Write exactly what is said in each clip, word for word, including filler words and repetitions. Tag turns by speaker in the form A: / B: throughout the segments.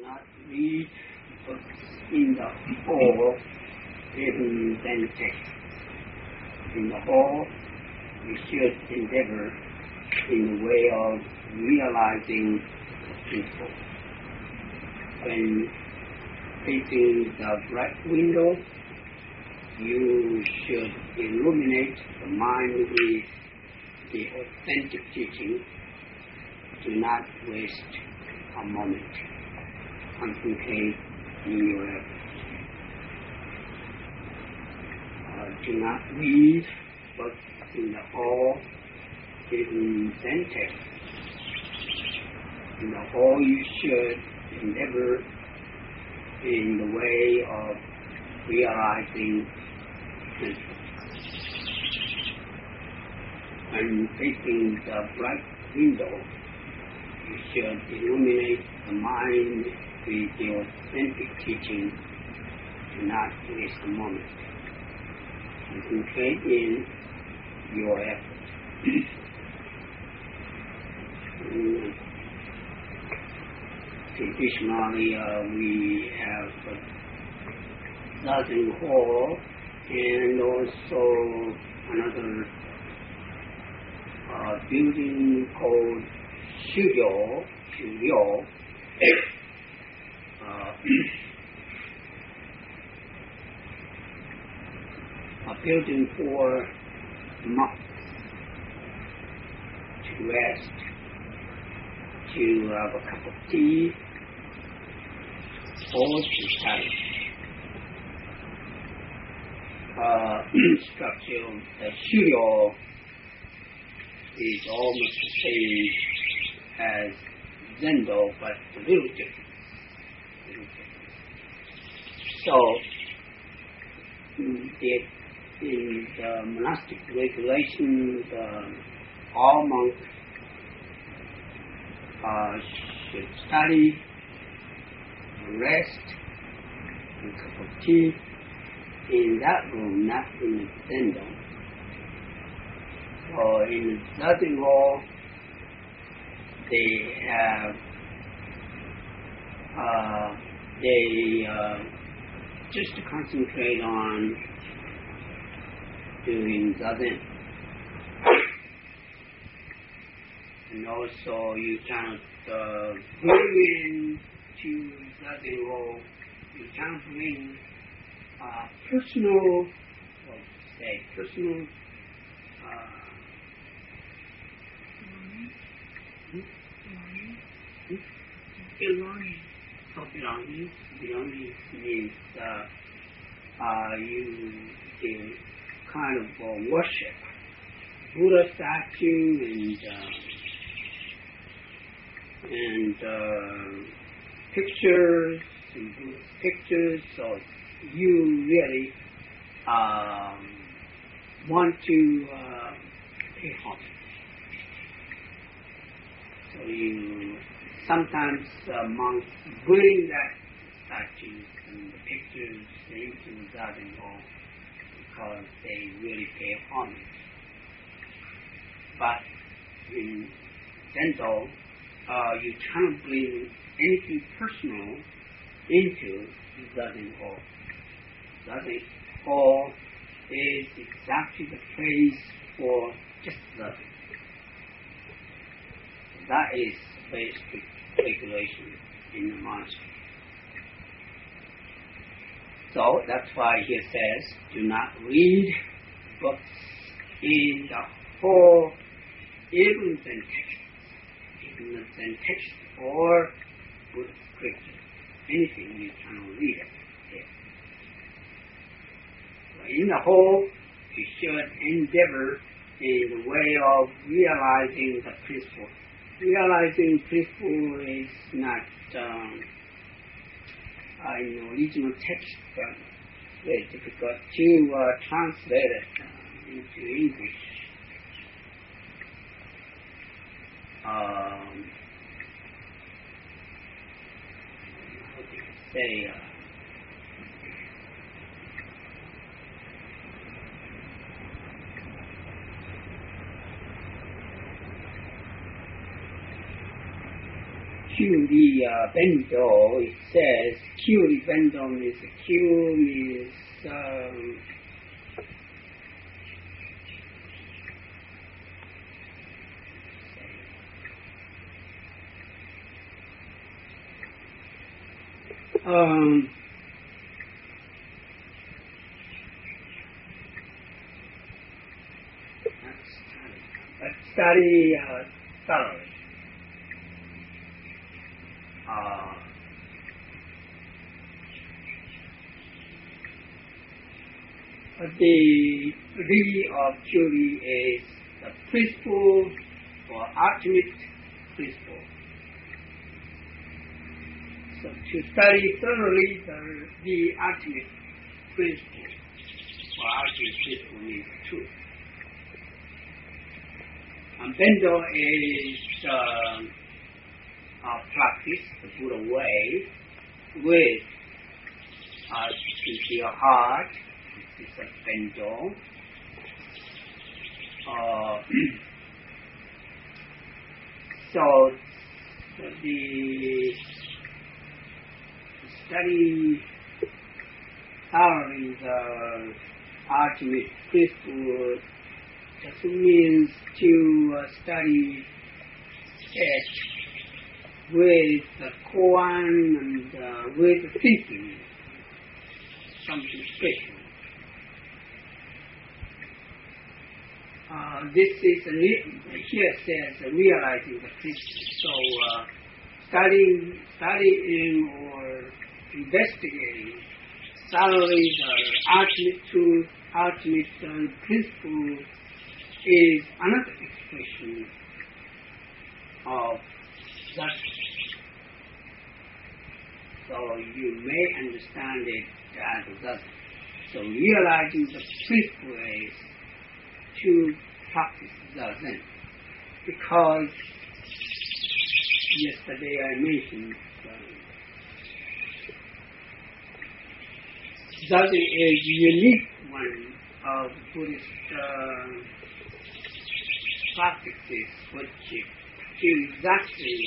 A: not read books in the whole, even then text. In the whole, we should endeavor in the way of realizing the principle. When facing the bright window, you should illuminate the mind with the authentic teaching. Do not waste a moment. Concentrate in your efforts. Uh, do not read books in the hall, even then text. In the hall, you should endeavor in the way of realizing principle. When facing the bright window, you should illuminate the mind with the authentic teaching. Do not waste a moment. Concentrate in your effort. Traditionally, uh, we have a dozen hall and also another uh, building called Shuryo, Shuryo, uh, a building for monks to rest, to have a cup of tea, or to study. Uh, structure of the Shuryo is almost the same as Zendo, but a little different. A little different. So, in the, in the monastic regulations, uh, all monks uh, should study, rest, and a cup of tea in that room, not in the Zendo. So in the Zazen hall, they have, uh, they uh, just concentrate on doing Zazen. And also you cannot uh, bring into Zazen hall, you cannot bring uh, personal, what say, personal uh, belonging. So belonging, belonging means uh, uh, you can kind of uh, worship Buddha statue and uh, and uh, pictures and Buddha pictures. So you really um, want to uh, pay homage. So you sometimes uh, monks bring that statues and the pictures into Zazen hall because they really pay homage. But in Zendo, uh, you cannot bring anything personal into Zazen hall. Zazen hall is exactly the place for just Zazen. That is basic regulation in the monastery. So that's why he says, do not read books in the whole, even Zen text, even the Zen text or Buddhist scripture, anything you cannot read it here. So in the whole, you should endeavor in the way of realizing the principle. Realizing principle is not um, uh, in the original text, but very difficult to uh, translate it uh, into English. Um, how do you say? Uh, Kyuri uh, Bendo, it says Kyuri Bendo means Q means um, um, but study uh, thoroughly. Uh, the re of Kyuri is the principle or ultimate principle. So to study thoroughly the, the ultimate principle or ultimate principle means truth. And Bendo is uh, uh, practice, the Buddha way, with uh, sincere heart. This is a Bendo. Uh, so the study thoroughly the ultimate principle just means to uh, study it with the koan and uh, with the thinking, something special. Uh, this is a, here says uh, realizing the principle. So uh, studying, studying or investigating thoroughly the ultimate truth, ultimate uh, principle is another expression of that. So you may understand it as it doesn't. So realizing the principle is to practice Zazen. Because yesterday I mentioned uh, Zazen is a unique one of Buddhist uh, practices which is exactly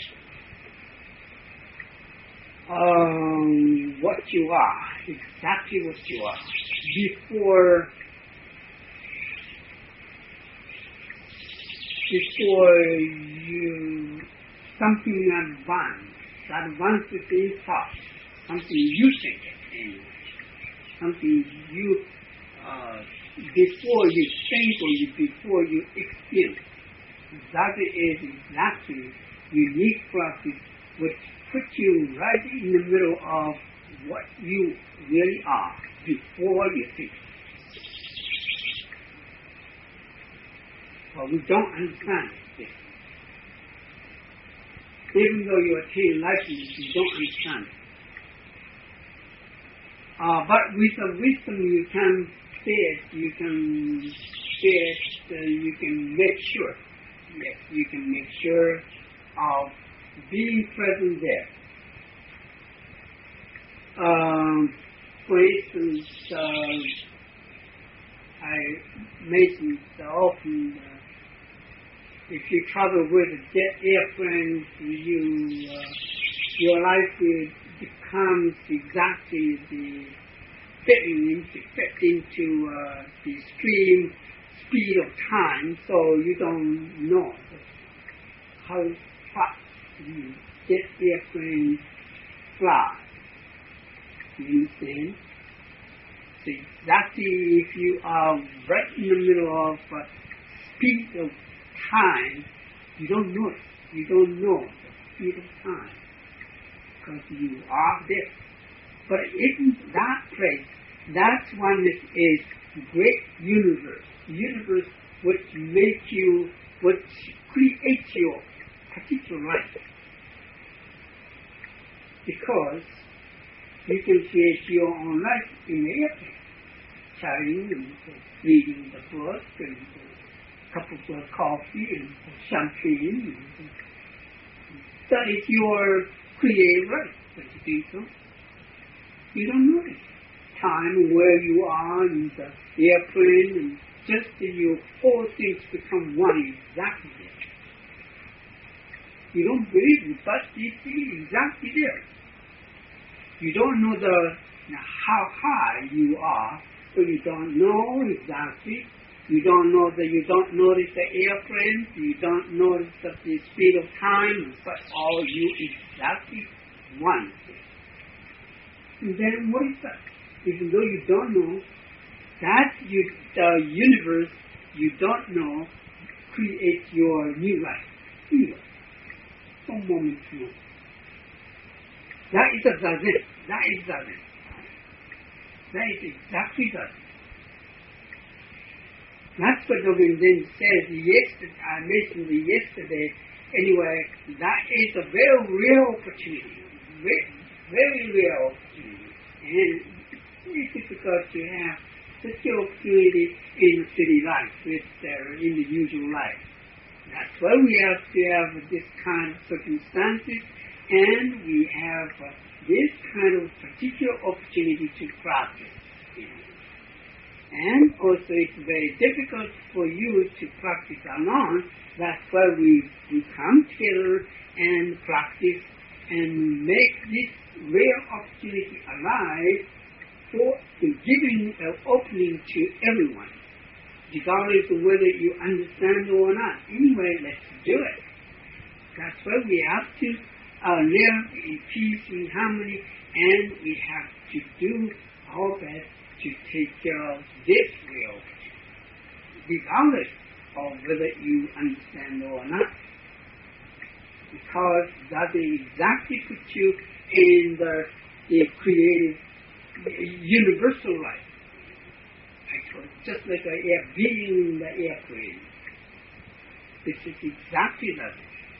A: uh, um, what you are, exactly what you are, before before you something advanced, advances in thought, something you think anyway, something you uh, before you think or you, before you experience. That is exactly unique practice which puts you right in the middle of what you really are before you think. But we don't understand this. Even though you attain enlightenment, you don't understand it. Uh, but with the wisdom you can see it, you can see it, uh, you can make sure. Yes, you can make sure of being present there. Um, for instance, uh, I mentioned often uh, if you travel with a jet airplane, you uh, your life will becomes exactly the fitting into, fit into uh, the stream speed of time, so you don't know how fast the jet airplane flies. You understand? So exactly if you are right in the middle of uh, speed of time, you don't know it. You don't know the speed of time because you are there. But in that place, that's one that is great universe. Universe which make you, which create your particular life. Because you can create your own life in the airplane, chatting and reading the book and a cup of coffee and champagne. And that is your creative life, don't you think so? You don't know it. Time, where you are, and the airplane, and just you, all things become one exactly there. You don't believe it, but it's exactly there. You don't know the you know, how high you are, so you don't know exactly. You don't know that you don't notice the airplane. You don't notice the, the speed of time, but all you exactly one. And then what is that? Even though you don't know, that you, the universe you don't know creates your new life. Here, from moment to moment. That is a zazen. That is zazen. That is exactly that. That's what Dogen Zen says yesterday. I mentioned it yesterday. Anyway, that is a very real opportunity. Very, very real opportunity. And it's very difficult to have such an opportunity in city life, with uh, in the usual life. That's why we have to have this kind of circumstances, and we have uh, this kind of particular opportunity to practice. You know. And also it's very difficult for you to practice alone. That's why we, we come together and practice and make this rare opportunity alive for giving an opening to everyone, regardless of whether you understand or not. Anyway, let's do it. That's why we have to uh, live in peace, in harmony, and we have to do our best to take care of this real, regardless of whether you understand or not, because that will exactly put you in the, the creative, universal life. Just like a air, being in the airplane. This is exactly that.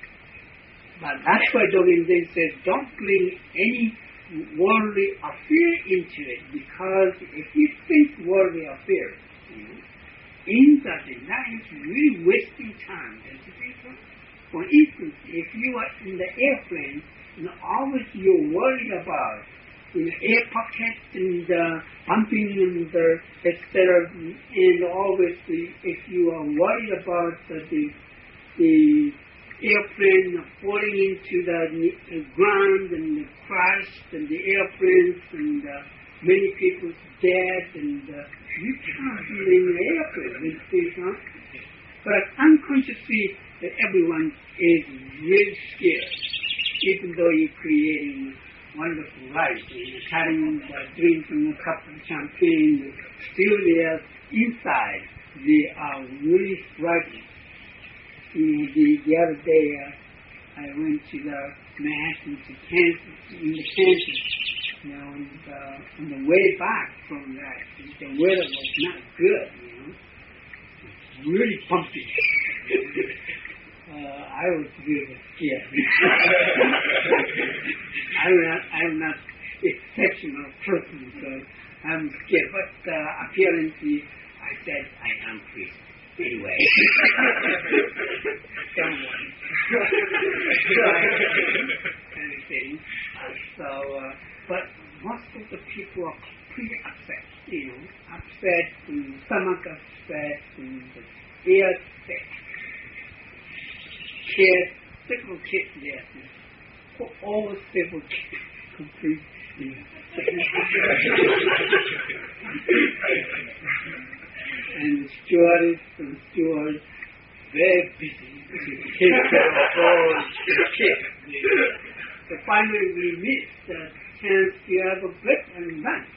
A: But that's why Dogen Zen says, don't bring any worldly affair into it, because if you think worldly affairs, you know, in that, that is really wasting time. For instance, if you are in the airplane, you know, always you're worried about in the air pockets and uh, pumping and uh, et cetera. And always, the, if you are worried about uh, the the airplane falling into the uh, ground and the crash and the airplanes and uh, many people dead, and uh, you can't be in the airplane. Huh? But unconsciously, uh, everyone is really scared, even though you're creating wonderful life. You're having uh, drinking a cup of champagne, still there inside, they are really frightened. You know, the, the other day, uh, I went to the Manhattan to Kansas, in the Kansas, you know, and uh, on the way back from that, the weather was not good, you know. It's really bumpy. uh, I was really scared. I'm not, I'm not exceptional person, so I'm scared. But uh, apparently, I said I am priest. Anyway, someone kind of thing. Uh, so, uh, but most of the people are pretty upset, you know, upset and stomach upset and ear sick. Kids, several kids there, all several kids, complete. And the stewardess and stewards very busy to take care of all the kids. So finally we missed the chance to have a break and lunch.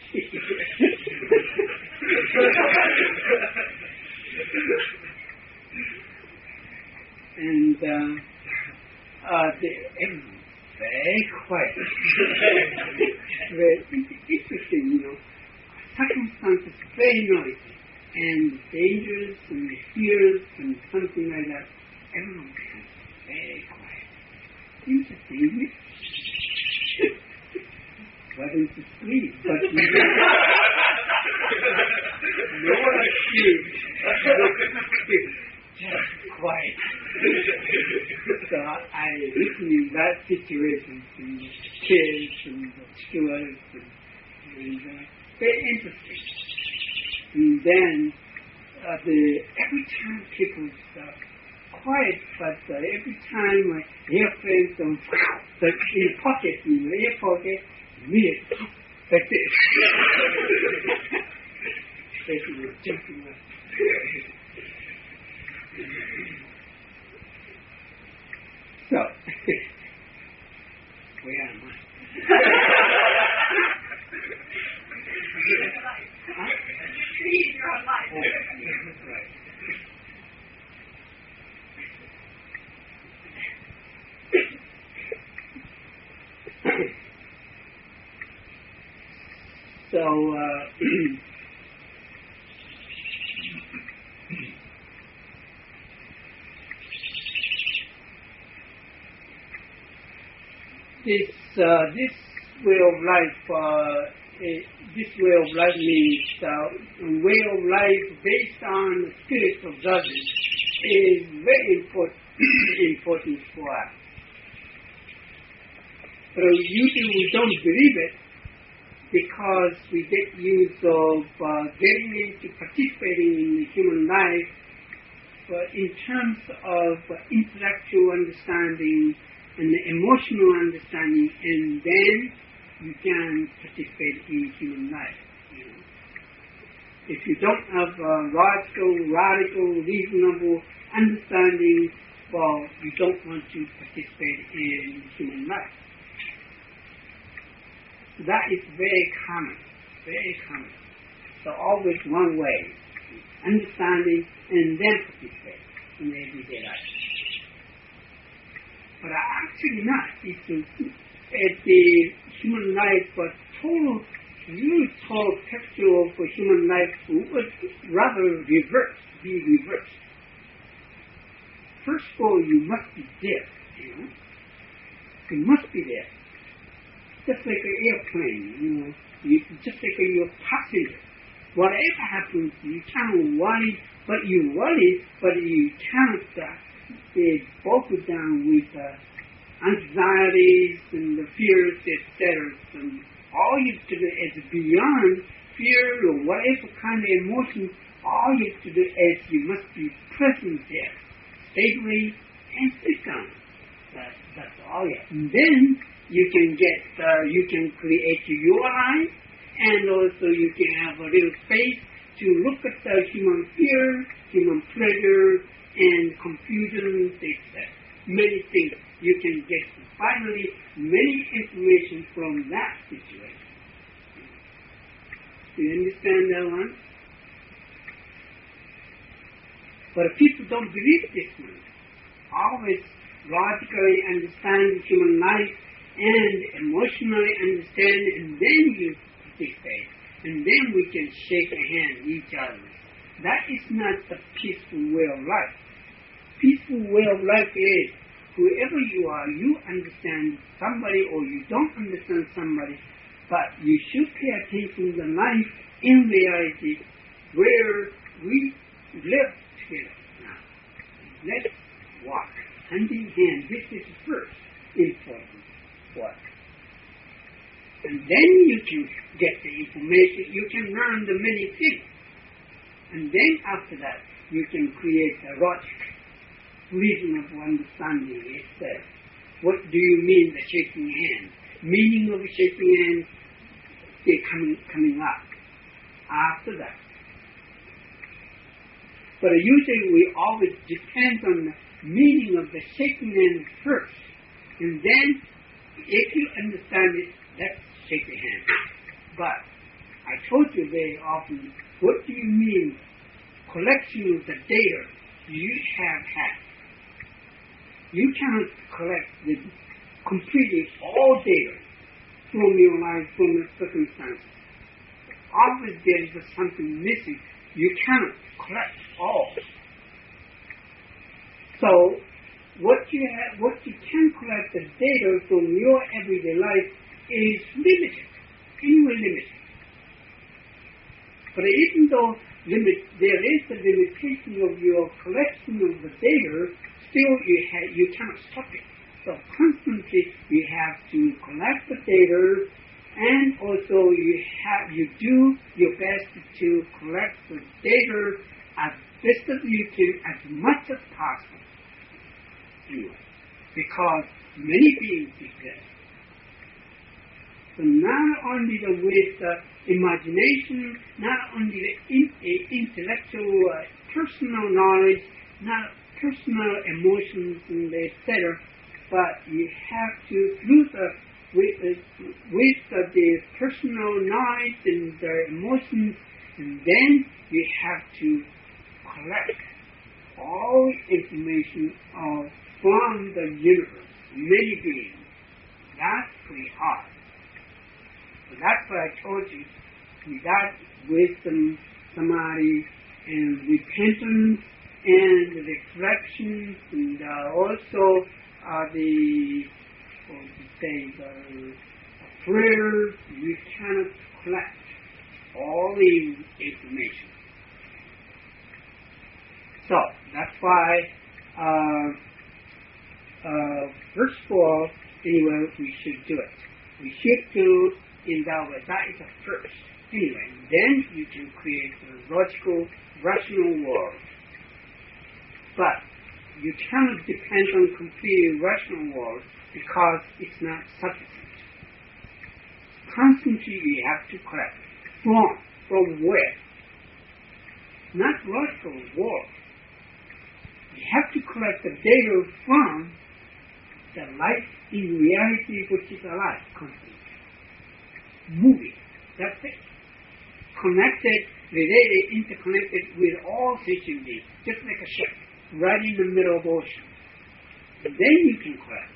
A: and uh, uh, the, everyone very quiet. Very interesting, you know. Circumstances very noisy. And dangers and fears and something like that, everyone becomes very quiet. Interesting. Wasn't to sleep, but no one asleep. Just quiet. So I listened in that situation to the kids and the stewards and, and uh, very interesting. And then uh, the every time people uh, quiet, but uh, every time uh, airplane But in a pocket, in your ear pocket, read it. That's it. Basically, jumping up. So, where am I? Huh?
B: Your own life.
A: Oh, that's right. So, uh, this uh, this way of life, uh, eh, this way of life means uh, way of life based on the spirit of judgment is very important important for us. But usually we don't believe it because we get used of uh, getting into participating in the human life, but in terms of uh, intellectual understanding and the emotional understanding, and then you can participate in human life. You know? If you don't have a logical, radical, reasonable understanding, well, you don't want to participate in human life. That is very common, very common. So always one way, understanding and then participate in everyday life. But actually not. It's a, at the human life, but total, really total picture of human life would rather reverse, be reversed. First of all, you must be there, you know. You must be there. Just like an airplane, you know, you, just like your passenger. Whatever happens, you can't worry, but you worry, but you can't uh, be boggled down with uh, anxieties and the fears, et cetera. And all you have to do is beyond fear or whatever kind of emotion, all you have to do is you must be present there, stably and sit down. That, that's all you have. And then you can get, uh, you can create your life, and also you can have a little space to look at the human fear, human pleasure, and confusion, et cetera. Many things you can get finally many information from that situation. Do you understand that one? But people don't believe this one. Always logically understand human life and emotionally understand, and then you participate, and then we can shake a hand each other. That is not the peaceful way of life. Peaceful way of life is whoever you are, you understand somebody or you don't understand somebody, but you should pay attention to the life in reality where we live together now. Let's walk hand in hand. This is first important. What? And then you can get the information, you can learn the many things. And then after that, you can create a logic, reasonable understanding, et cetera. What do you mean the shaking hand? Meaning of shaking hand, they coming coming up after that. But usually we always depend on the meaning of the shaking hand first. And then if you understand it, let's shake your hand. But I told you very often, what do you mean collection of the data you have had? You cannot collect the completely all data from your life, from your circumstances. Always there is something missing. You cannot collect all. So what you have, what you can collect the data from your everyday life is limited, anyway limited. But even though limit, there is a limitation of your collection of the data, still you have, you cannot stop it. So constantly you have to collect the data, and also you have you do your best to collect the data as best as you can, as much as possible. Anyway, because many beings exist. only the, with the imagination, not only the in, uh, intellectual, uh, personal knowledge, not personal emotions, and et cetera, but you have to, through the, with, uh, with the, the personal knowledge and the emotions, and then you have to collect all information of, from the universe, many beings. That's pretty hard. So that's what I told you. Without wisdom, samadhi, and repentance, and reflection, and uh, also uh, the, what would you say, the prayers, you cannot collect all the information. So that's why, uh, uh, first of all, anyway, we should do it. We should do in that way. That is the first. Anyway, then you can create a logical, rational world. But you cannot depend on completely rational world because it's not sufficient. Constantly you have to collect. From, from where? Not logical world. You have to collect the data from the life in reality which is alive, constantly. Moving. That's it. Connected, related, interconnected with all sentient beings, just like a ship, right in the middle of the ocean. And then you can collect.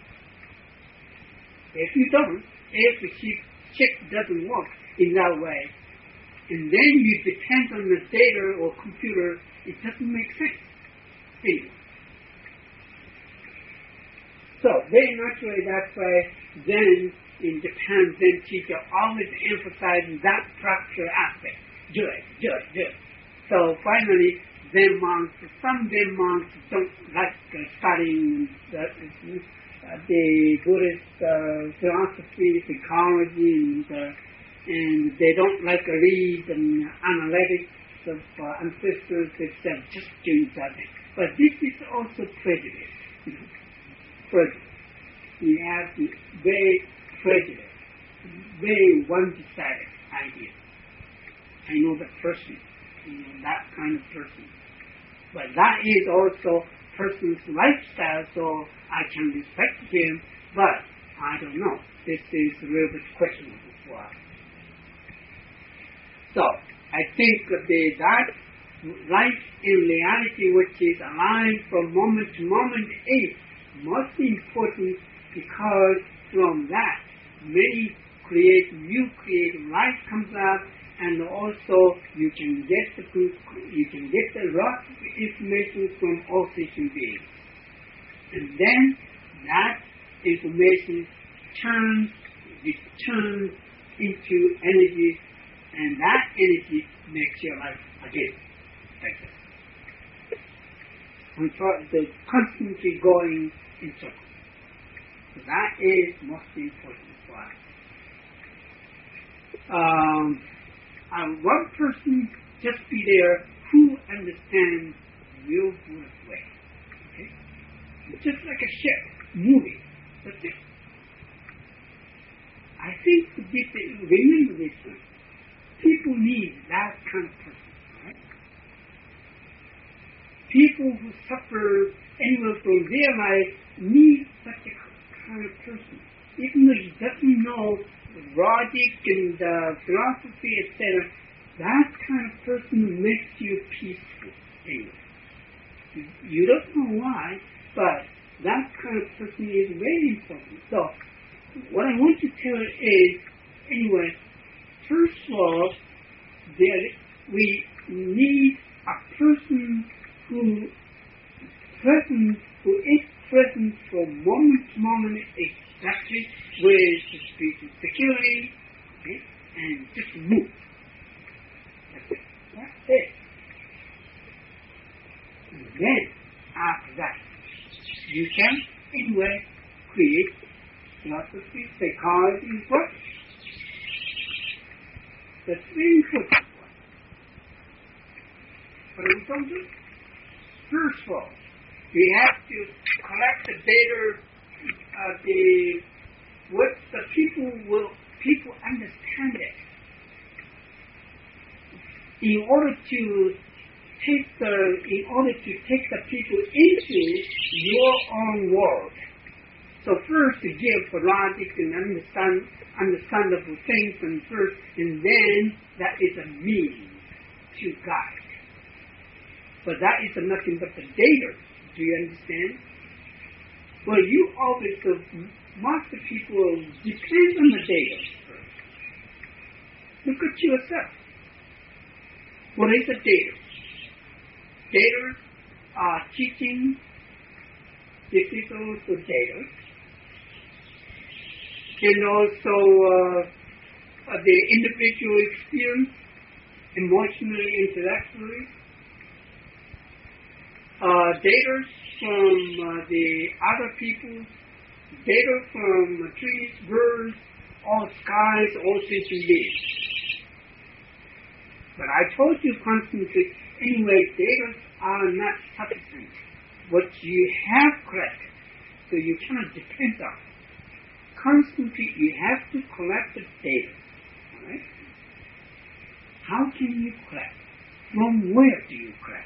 A: If you don't, if the ship, ship doesn't work in that way, and then you depend on the data or computer, it doesn't make sense. Anyway. So, very naturally, that's why Zen in Japan, Zen teacher always emphasizes that practical aspect. Do it, do it, do it. So, finally, Zen monks, some Zen monks don't like uh, studying the, uh, the Buddhist uh, philosophy, psychology, and, uh, and they don't like to read and analytics of uh, ancestors, et cetera, just doing that. But this is also prejudice. You know? Prejudice. We have the very prejudice, very one-sided idea. I know the person, you know, that kind of person. But that is also person's lifestyle, so I can respect him, but I don't know. This is a little bit questionable for us. So, I think that the, that life in reality which is alive from moment to moment is most important, because from that many create new creative life comes up, and also you can get the you can get a lot of information from all sentient beings, and then that information turns returns into energy, and that energy makes your life again like this. The constantly going in circles. So that is most important for us. Um, and one person just be there who understands real Buddhist way. Okay? Just like a ship moving. That's it. I think this, remember this one. People need that kind of person. Right? People who suffer anywhere from their life need such a kind of person. Even though he doesn't know logic and uh, philosophy, et cetera, that kind of person makes you peaceful anyway. You don't know why, but that kind of person is very important. So, what I want to tell you is, anyway, first of all, there, we need a person who present, who is present from moment to moment, exactly with the security, okay, and just move. That's it. That's it. And then, after that, you can, anyway, create philosophy, psychology, what? That's very important. But we don't do it. First of all, we have to collect the data, uh, the what the people will people understand it. In order to take the, in order to take the people into your own world. So first to give logic and understand understandable things, and first, and then that is a means to guide. But that is nothing but the data. Do you understand? Well, you always, most people depend on the data first. Look at yourself. What is the data? Data are teaching. This is also data. And also uh, uh, the individual experience, emotionally, intellectually. Uh, data from uh, the other people, data from uh, trees, birds, all skies, all sentient beings. But I told you constantly, anyway, data are not substance. What you have collected, so you cannot depend on. Constantly, you have to collect the data. All right? How can you collect? From where do you collect?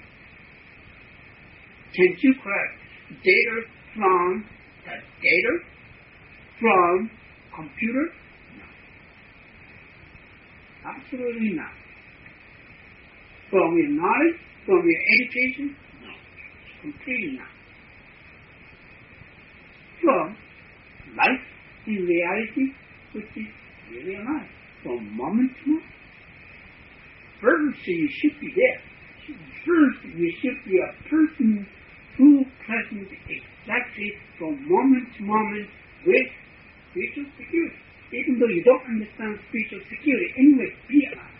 A: Can you collect data from the data? From computer? No. Absolutely not. From your knowledge? From your education? No. Completely not. From life in reality, which is really alive, from moment to moment. First, you should be there. First, you should be a person who present exactly from moment to moment with spiritual security. Even though you don't understand spiritual security, anyway, be alive.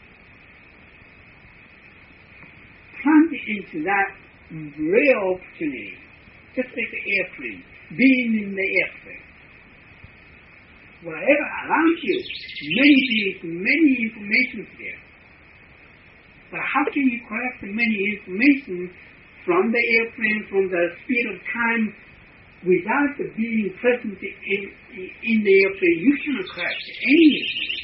A: Plunge into that real opportunity, just like the airplane, being in the airplane. Whatever around you, many things, many information there. But how can you collect many information from the airplane, from the speed of time, without the being present in, in the airplane? You cannot collect any information.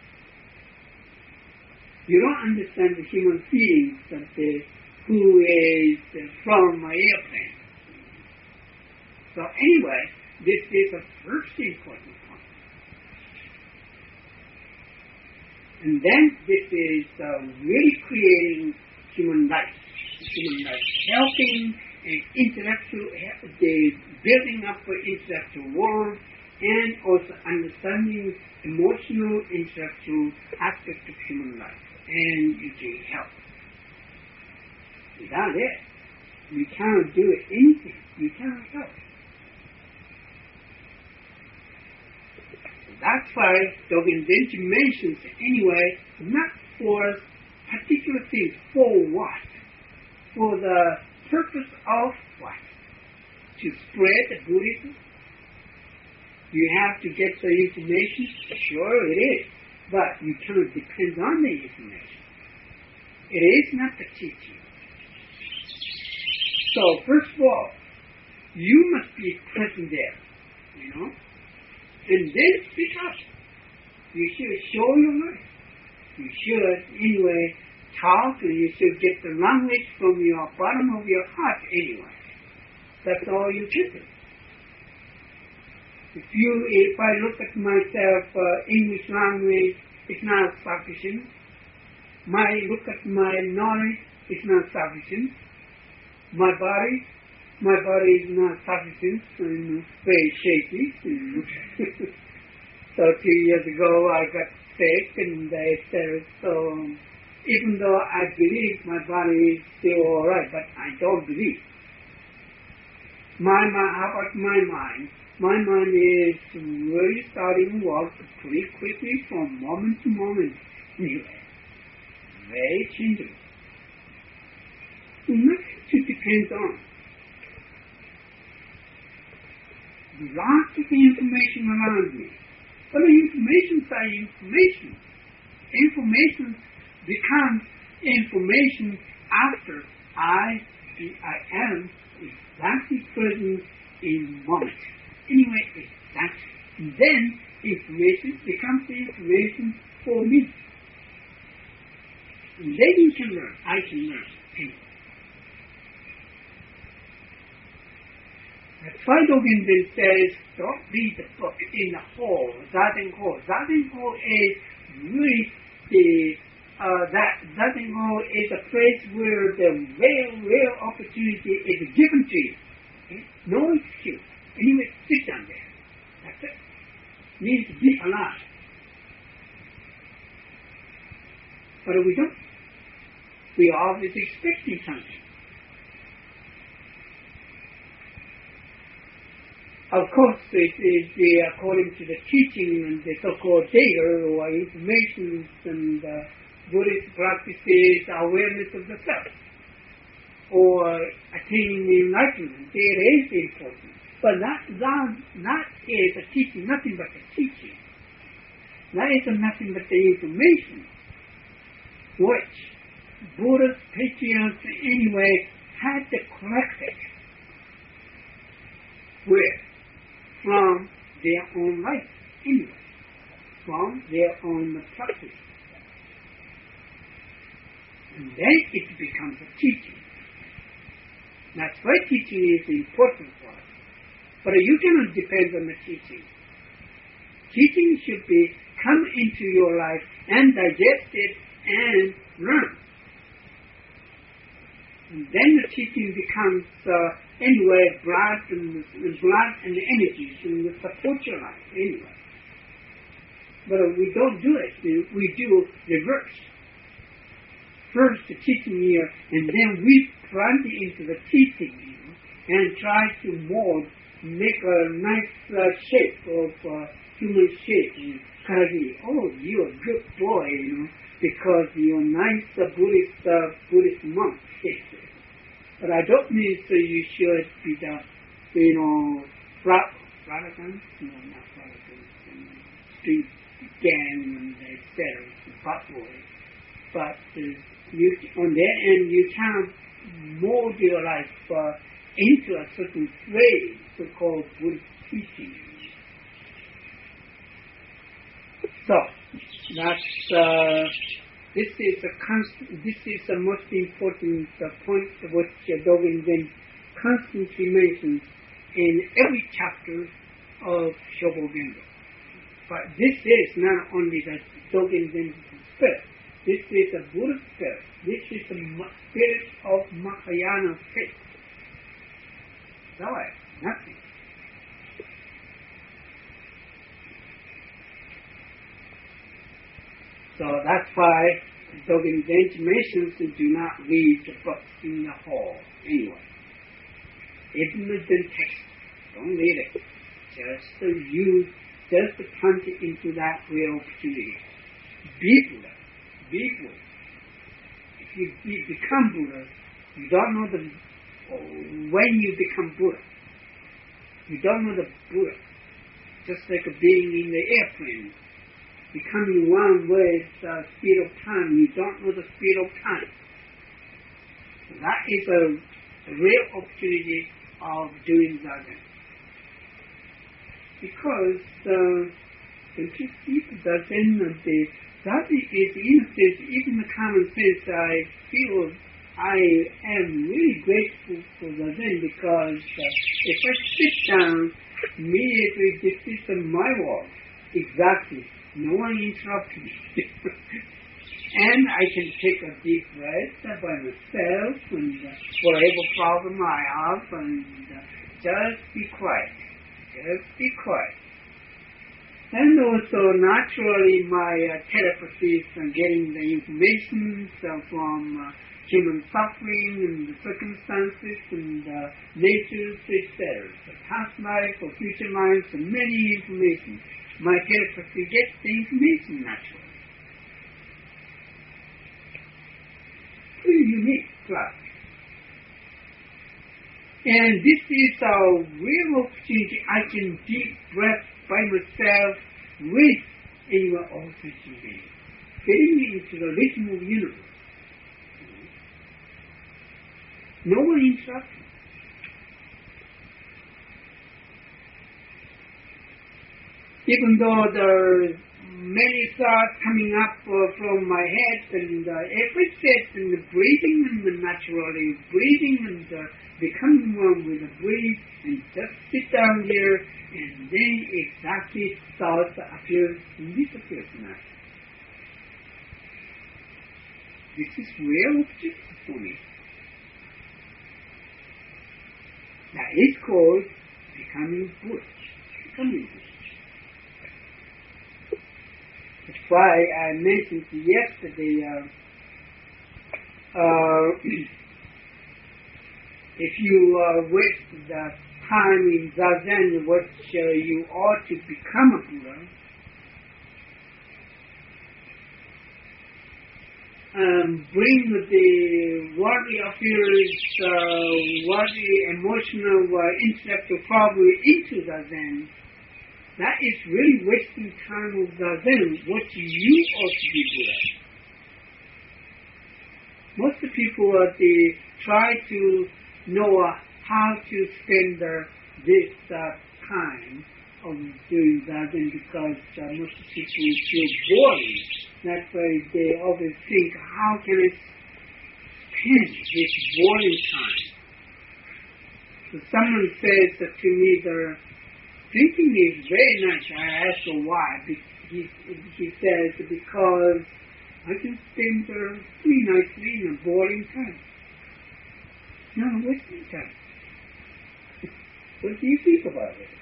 A: You don't understand the human feelings that the, who is from an airplane. So anyway, this is the first important point. And then this is uh, really creating human life. Human life helping and intellectual, the building up an intellectual world, and also understanding emotional, intellectual aspect of human life. And you can help. Without it, you cannot do anything. You cannot help. That's why Dogen Zenji mentions anyway, not for particular things, for what? For the purpose of what? To spread the Buddhism? You have to get the information? Sure it is. But you cannot depend on the information. It is not the teaching. So first of all, you must be present there, you know? And then speak up. You should show your life. You should, anyway, talk, and you should get the language from your bottom of your heart anyway. That's all you can do. If you, if I look at myself, uh, English language is not sufficient. My look at my knowledge is not sufficient. My body, my body is not sufficient, and very shaky. So two years ago I got sick, and they said, so even though I believe my body is still all right, but I don't believe. My mind, how about my mind? My mind is really starting to work pretty quickly from moment to moment. Anyway, very changeable. Nothing to depend on. Lots of information around me. But the information are information. Information becomes information after I, the I am, exactly present in moment. Anyway, exactly. And then information becomes the information for me. And then you can learn. I can learn. Anyway. That's why Dogen then says, don't read the book in the hall, Zazen Hall. Zazen Hall is really the, uh, that Zazen Hall is a place where the real, real opportunity is given to you. Okay? No excuse. Anyway, sit down there. That's it. Means be alive. But we don't. We are always expecting something. Of course, it is the, according to the teaching and the so-called data or information and uh, Buddhist practices, awareness of the self or attaining enlightenment, it is important. But that, that, that is a teaching, nothing but a teaching. That is nothing but the information which Buddhist patriarchs anyway had to collect it. Where? From their own life, anyway, from their own practice. And then it becomes a teaching. That's why teaching is important for us. But you cannot depend on the teaching. Teaching should be come into your life and digest it and learn. And then the teaching becomes uh, anyway blood and, and blood and energies and will support your life anyway. But uh, we don't do it. We, we do reverse. First the teaching here, and then we plunge into the teaching you know, and try to mold, make a nice uh, shape of uh, human shape. And Kagi, oh, you're a good boy, you know, because you're a nice uh, Buddhist uh, Buddhist monk. But I don't mean so you should be the, you know, Protestant, no, not Protestant, street gang and et cetera, butt boy. But uh, you, on their end, you can mold your life uh, into a certain way, so-called Buddhist teaching. So that's. Uh, This is a constant, this is the most important uh, point which uh, Dogen Zen constantly mentions in every chapter of Shobo Gendo. But this is not only the Dogen Zen spirit. This is a Buddhist spirit. This is the spirit of Mahayana faith. No, nothing. So that's why Dogen Zen mentions to do not read the books in the hall anyway. Even the Zen text, don't read it. Just to use, just to plunge into that real opportunity. Be Buddha. Be Buddha. If you be, become Buddha, you don't know the when you become Buddha. You don't know the Buddha. Just like a being in the airplane. Becoming one with the uh, speed of time, you don't know the speed of time. So that is a, a real opportunity of doing Zazen. Because uh, when you see the Zazen, the Zazen is in a sense, even the common sense, I feel I am really grateful for Zazen because uh, if I sit down, immediately this is my world. Exactly. No one interrupts me. And I can take a deep breath by myself and uh, whatever problem I have and uh, just be quiet. Just be quiet. And also naturally my uh, telepathy and getting the information uh, from uh, human suffering and the circumstances and uh, nature, et cetera. The past life or future lives and many information. My telepathy gets the information naturally. Pretty unique class. And this is a real opportunity. I can deep breath by myself with anyone all sentient beings. Getting into the rhythm of the universe. No one interrupts me. Then, even though there are many thoughts coming up uh, from my head, and uh, every step in the breathing and the naturally breathing and uh, becoming one with the breath, and just sit down here, and then exactly thoughts appear and disappear now. This is real objective for me. That is called becoming Buddhist. Becoming Buddhist. That's why I mentioned yesterday, uh, uh, if you uh, waste the time in Zazen, which uh, you ought to become a Buddha, um, bring the worldly affairs, uh, worldly emotional, uh, intellectual problem into Zazen, that is really wasting time of Zazen, what you ought to be Buddha. Most of the people uh, they try to know uh, how to spend uh, this uh, time of doing Zazen because uh, most people feel boring. That's why they always think, how can I spend this boring time? So someone says uh, to me, the drinking is very nice. I ask him why. He, he says, because I can spend uh, pretty nicely in a boring time. No, wasting time. What do you think about it?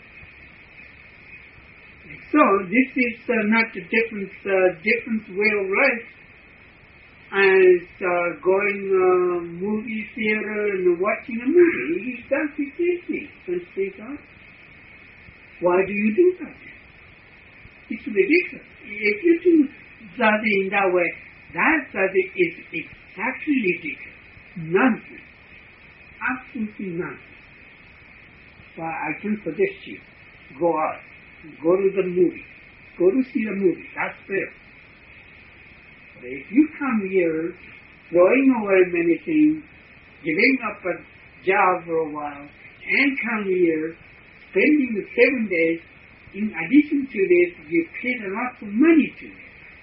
A: So this is uh, not a different, uh, different way of life as uh, going uh, movie theater and watching a movie. It's exactly the same thing. Don't you think so? Why do you do that? It's ridiculous. If you do that in that way, that, that is exactly ridiculous. Nonsense. Absolutely nonsense. But I can suggest you, go out. Go to the movie. Go to see the movie. That's fair. But if you come here throwing away many things, giving up a job for a while, and come here spending the seven days, in addition to this, you paid a lot of money to it.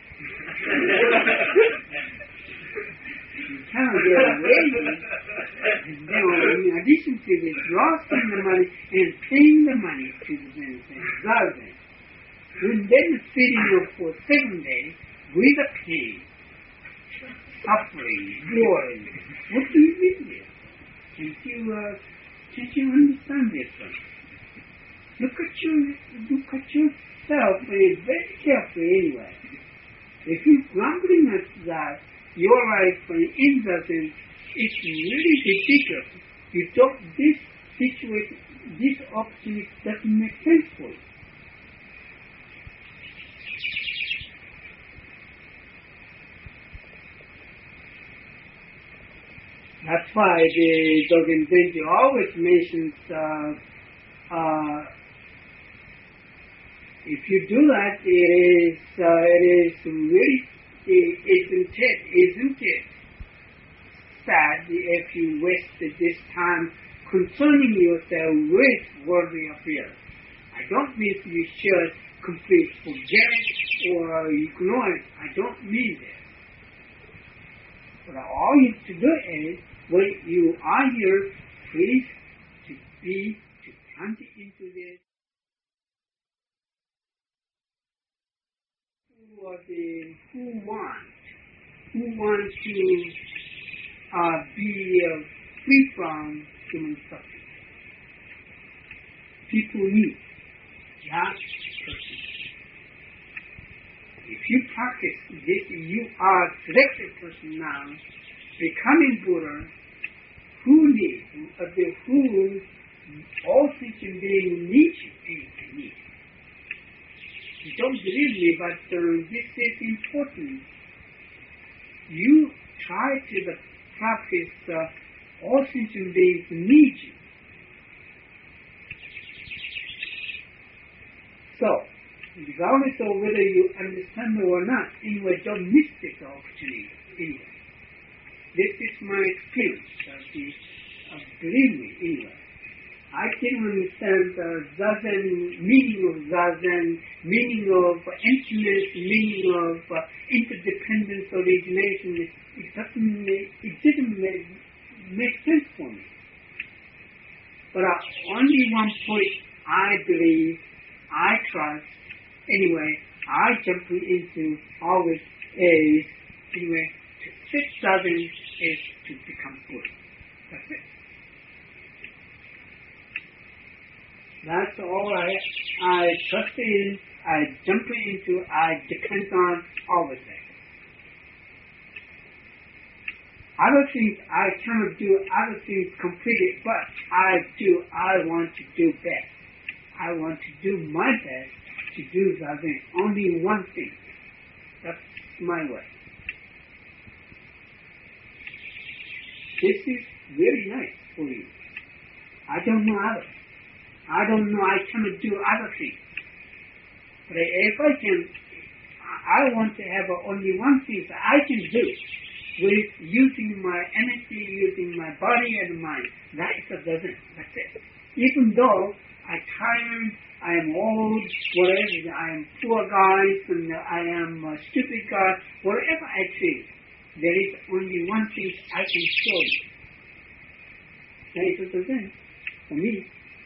A: You cannot get away with it. And then, in addition to this, losing the money and paying the money to the Zazen, and then sitting up for seven days with a pain, suffering, boring. What do you mean here? Can't you, uh, can't you understand this one? Look at you, look at yourself very carefully anyway. If you're grumbling at that, your life in Zazen, it's really ridiculous. You don't, this situation, this opportunity doesn't make sense for you. That's why the Dogen Zenji always mentions, uh, uh, if you do that, it is, uh, it is really, isn't it, isn't it sad if you wasted this time concerning yourself with worldly affairs? I don't mean you should completely forget it or ignore it. I don't mean that. But all you have to do is, when you are here, please to be, to plunge into this. Who are the, who want, who want to uh, be uh, free from human suffering. People need that person. If you practice this, you are a selected person now, becoming Buddha, who needs, uh, the who all thinking beings need you, and need. You don't believe me, but uh, this is important. You try to the practice, uh, all sentient beings need you. So, regardless of whether you understand it or not, anyway, don't miss this opportunity. Anyway, this is my experience. Uh, the, uh, believe me, anyway. I didn't understand the zazen, meaning of zazen, meaning of emptiness, meaning of uh, interdependence, origination. It, it doesn't make, it didn't make, make sense for me. But uh, only one point I believe, I trust, anyway, I jump into always is, anyway, to sit zazen is to become Buddha. That's it. That's all I I trust in, I jump into, I depend on, always that. Other things I cannot do, other things completely, but I do, I want to do best. I want to do my best to do something, only one thing. That's my way. This is very nice for you. I don't know others. I don't know, I cannot do other things. But if I can, I want to have only one thing that I can do with using my energy, using my body and mind. That is a dozen. That's it. Even though I'm tired, I am old, whatever, I am poor guy, and I am a stupid guy, whatever I think, there is only one thing I can show you. That is a dozen for me.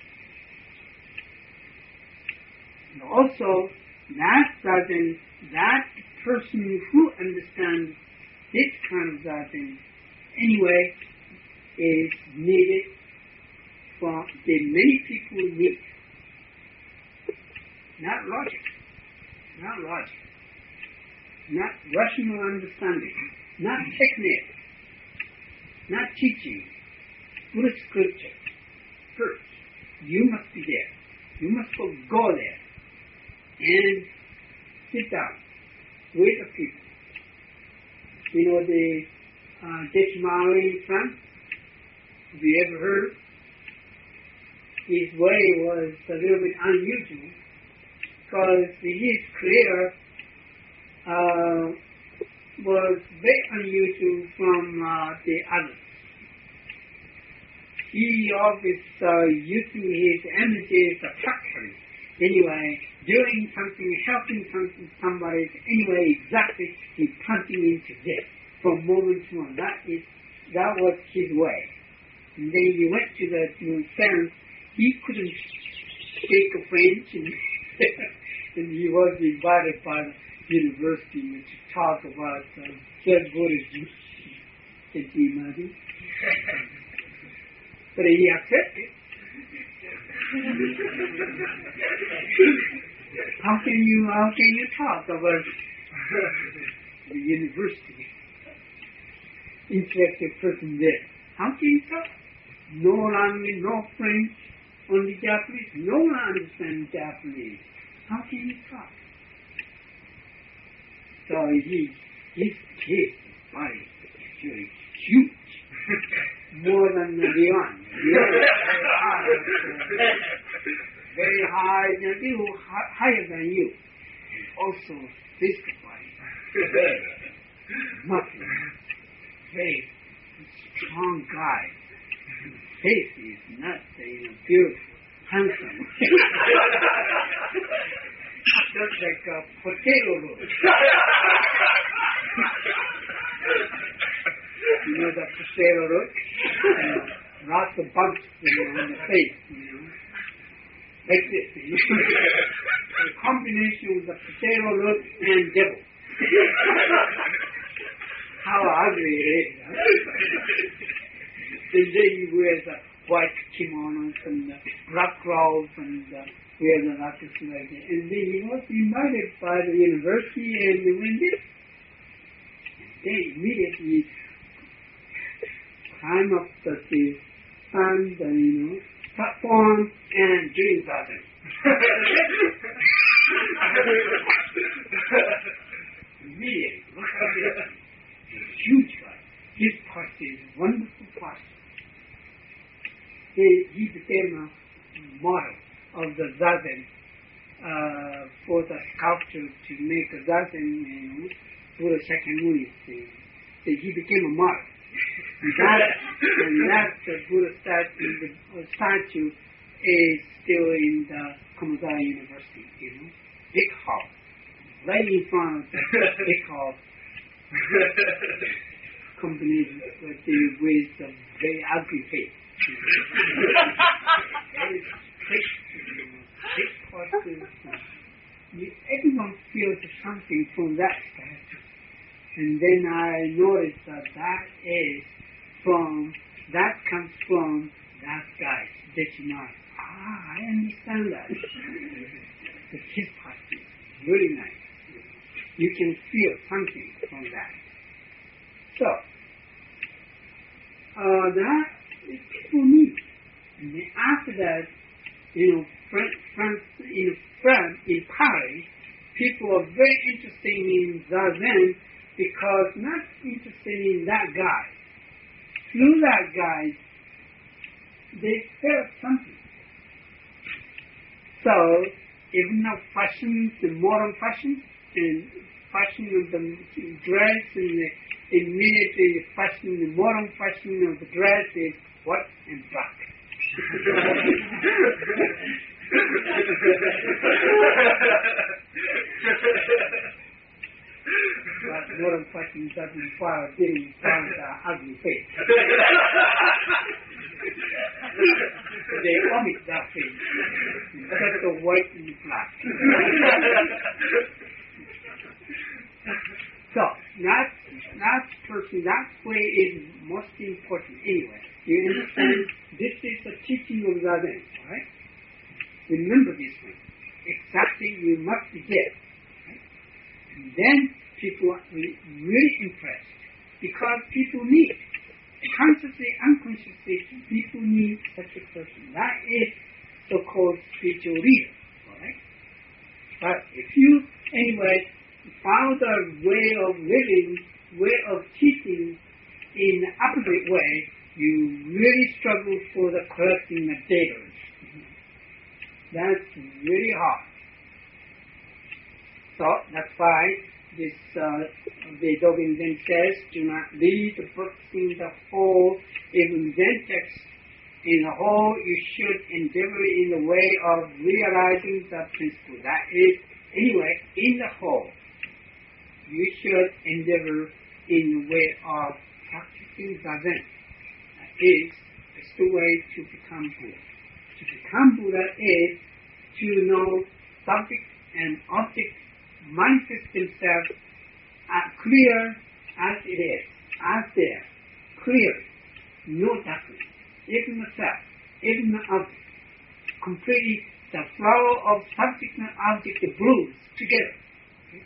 A: And also, that doesn't, that person who understands this kind of zazen, anyway, is needed for the many people need. Not logic, not logic, not rational understanding, not technique, not teaching, Buddhist scripture. First, you must be there. You must go, go there and sit down with the people. You know the uh, Deshmari son? Have you ever heard? His way was a little bit unusual because his career uh, was very unusual from uh, the others. He always uh, using his energy as a factory. Anyway, doing something, helping something, somebody, anyway, exactly, he plunging into this from moment to moment. That is, that was his way. And then he went to the New Zealand. He couldn't speak French, and, and he was invited by the university to talk about uh, Zen Buddhism. Can you imagine? But he accepted. How can you how can you talk about the university? Intellectual person there. How can you talk? No language, no French, only Japanese. No one understands Japanese. How can you talk? So he his his body is actually huge. More than the beyond. Very high, you higher than you. And also physical body. Very muscular. Very strong guy. Face is not, you know, beautiful, handsome. Just like a potato root. You know the potato root? Uh, lots of bumps, you know, on the face, you know. Like this, you know. A combination of the potato root and devil. How ugly it is, huh? And then he wears the white kimonos and the black robes and uh, wears the lattes like that. And then he was invited by the university and he went there. And then immediately climb up the, the stand, uh, you know, platform and doing zazen. Immediately, look at this. Huge guy. His posture is a wonderful posture. He, he became a model of the zazen uh, for the sculpture to make a zazen, you know, for the Shakyamuni thing. So he became a model. And that, and that uh, Buddha statue, the uh, statue is still in the Komodara University, you know, big hall, right in front of the big hall, company with, the, with a very ugly face. Very thick, thick costume. Everyone feels something from that statue. And then I noticed that that is from, that comes from that guy, Decimari. Ah, I understand that. The his costume, really nice. You can feel something from that. So, uh, that is people need. And then after that, you know, France, France, in France, in Paris, people are very interested in Zazen because not interested in that guy. Through that guy, they felt something. So, even the fashion, the modern fashion, and fashion of the dress, and the immediately fashion, the modern fashion of the dress is white and black. But modern fashion doesn't follow, didn't follow the ugly face. They omit that face instead of white and black. So that that person, that way is most important anyway. You understand? This is the teaching of Zazen, right? Remember this one. Exactly, you must be there. Right? And then people are really impressed because people need, consciously, unconsciously, people need such a person. That is so-called spiritual leader, right? But if you, anyway, follow the way of living, way of teaching in the opposite way, you really struggle for the collecting the data. That's really hard. So that's why this uh, the Dogen Zen says, do not read the books in the whole, even Zen text in the whole. You should endeavor in the way of realizing the principle. That is, anyway, in the whole, you should endeavor in the way of practicing Zazen. That is, it's the way to become Buddha. To become Buddha is to know subject and object manifest themselves as clear as it is, as there, clear, no darkness, even the self, even the object, completely the flow of subject and object, the blues together. Okay?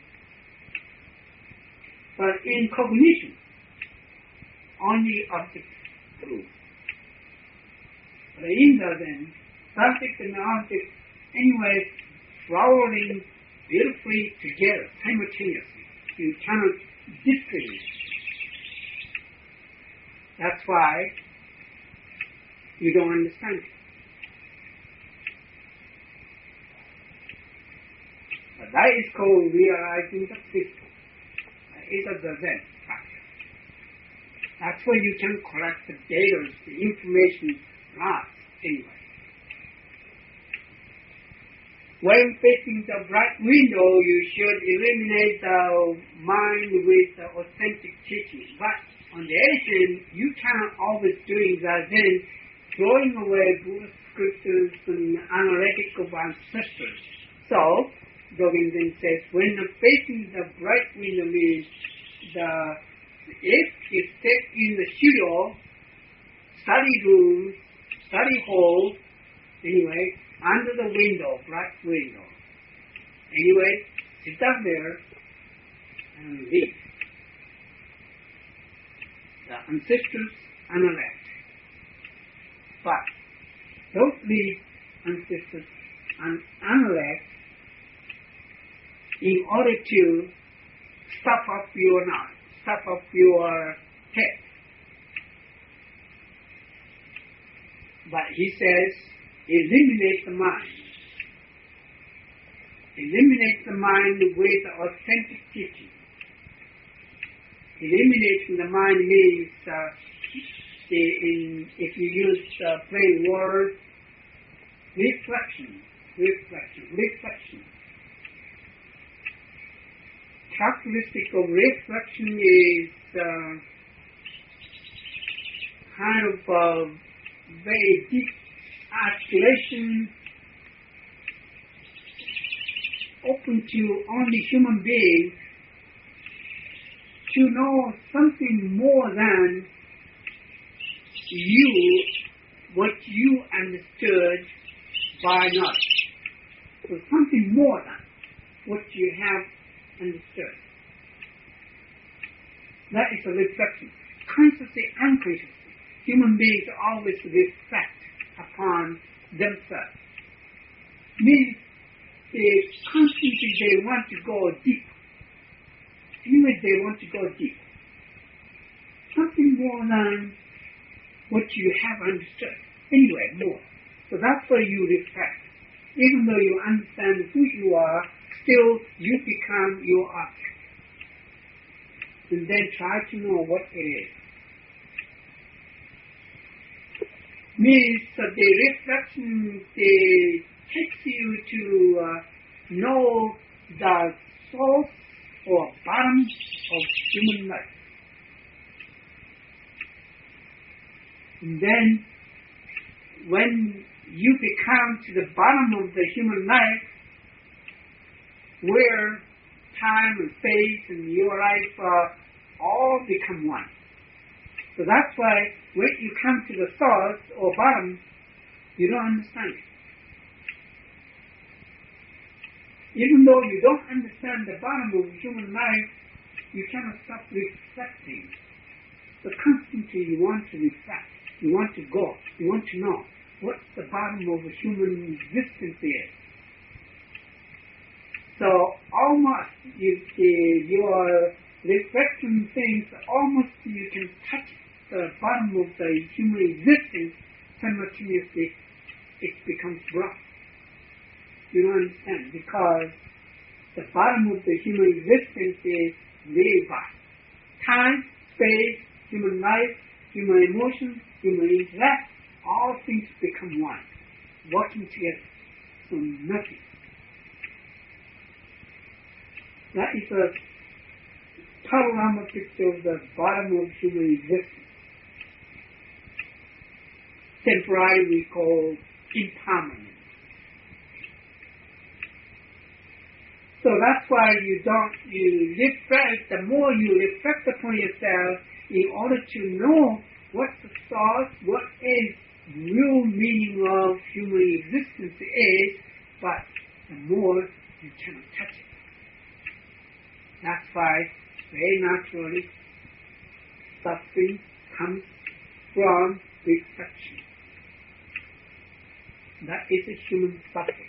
A: But in cognition, only object blues. But in the then, subject and object, anyway, flowering beautifully together, simultaneously. You cannot distinguish. That's why you don't understand it. But that is called realizing the principle. That is a Zazen factor. That's where you can collect the data, the information, lots, anyway. When facing the bright window, you should eliminate the mind with the authentic teaching. But on the other hand, you cannot always doing Zazen, throwing away Buddhist scriptures and analytical ancestors. So, Dogen Zen says, when the facing the bright window means the if you step in the studio, study room, study hall, anyway, under the window, bright window. Anyway, sit down there and read. The ancestors analyze. But don't read ancestors and analyze in order to stuff up your knowledge, stuff up your head. But he says, eliminate the mind. Eliminate the mind with authentic teaching. Eliminating the mind means, uh, in, if you use uh, plain words, reflection, reflection, reflection. Characteristic of reflection is uh, kind of uh, very deep articulation, open to only human beings to know something more than you, what you understood by knowledge. So something more than what you have understood. That is a reflection. Consciously, unconsciously, human beings always reflect upon themselves. Means they constantly they want to go deep. Anyway, they want to go deep. Something more than what you have understood. Anyway, more. So that's why you reflect. Even though you understand who you are, still you become your object. And then try to know what it is. Means that the reflection they takes you to uh, know the source or bottom of human life. And then when you become to the bottom of the human life, where time and space and your life uh, all become one. So that's why when you come to the source or bottom, you don't understand it. Even though you don't understand the bottom of human life, you cannot stop reflecting. So constantly you want to reflect, you want to go, you want to know what the bottom of a human existence is. So almost you, uh, your reflection things, almost you can touch the bottom of the human existence, simultaneously it becomes rough. You don't understand, because the bottom of the human existence is very vast. Time, space, human life, human emotions, human intellect, all things become one, working together. So nothing. That is a panorama picture of the bottom of human existence. Temporarily we call impermanent. So that's why you don't, you reflect, the more you reflect upon yourself in order to know what the source, what is real meaning of human existence is, but the more you cannot touch it. That's why, very naturally, suffering comes from reflection. That is a human suffering.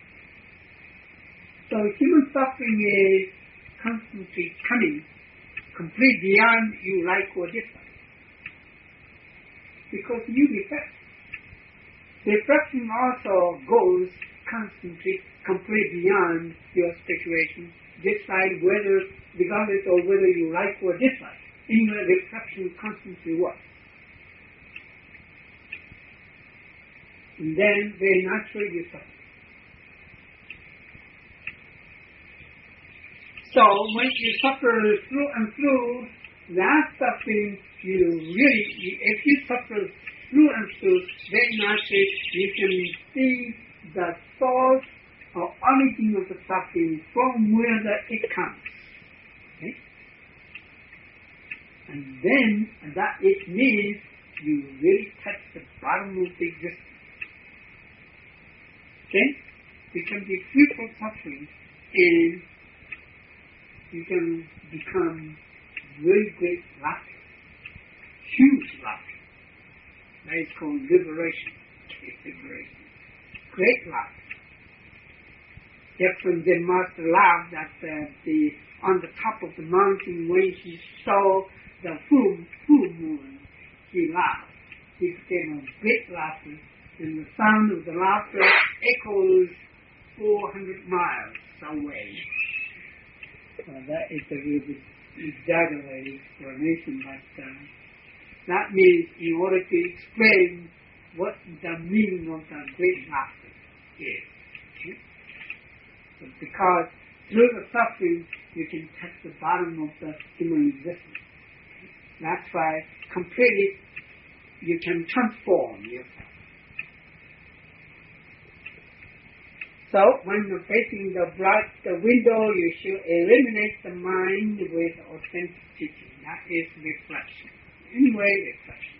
A: So human suffering is constantly coming, complete beyond you like or dislike. Because you reflect. Reflection also goes constantly, complete beyond your situation, decide whether, regardless of whether you like or dislike. Anyway, reflection constantly works. And then very naturally you suffer. So when you suffer through and through, that suffering, you really, if you suffer through and through, very naturally you can see the source or origin of the suffering from where the, it comes. Okay? And then that it means you really touch the bottom of the existence. Okay? You can be free from suffering and you can become very great laughter, huge laughter. That is called liberation. Liberation. Great laughter. Jefferson the master laughed at uh, the on the top of the mountain when he saw the full full moon. He laughed. He became a great laughter, and the sound of the laughter echoes four hundred miles away. Uh, that is a really exaggerated explanation, but uh, that means in order to explain what the meaning of the great laughter. is. Okay? So because through the suffering, you can touch the bottom of the human existence. Okay? That's why completely you can transform yourself. So when you're facing the bright the window, you should eliminate the mind with authentic teaching. That is reflection. Anyway, reflection.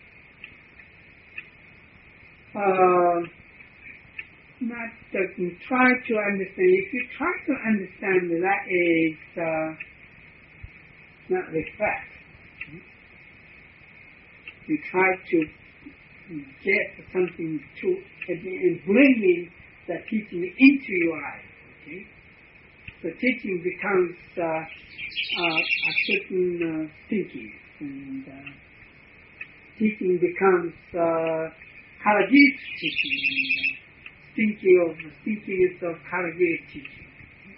A: Uh, not uh, try to understand. If you try to understand, that is uh, not reflect. You try to get something to and bring in the teaching into your life. Okay, the teaching becomes uh, uh, a certain uh, thinking, and uh, teaching becomes uh, Karagiri teaching, and uh, thinking of the thinking is of Karagiri teaching.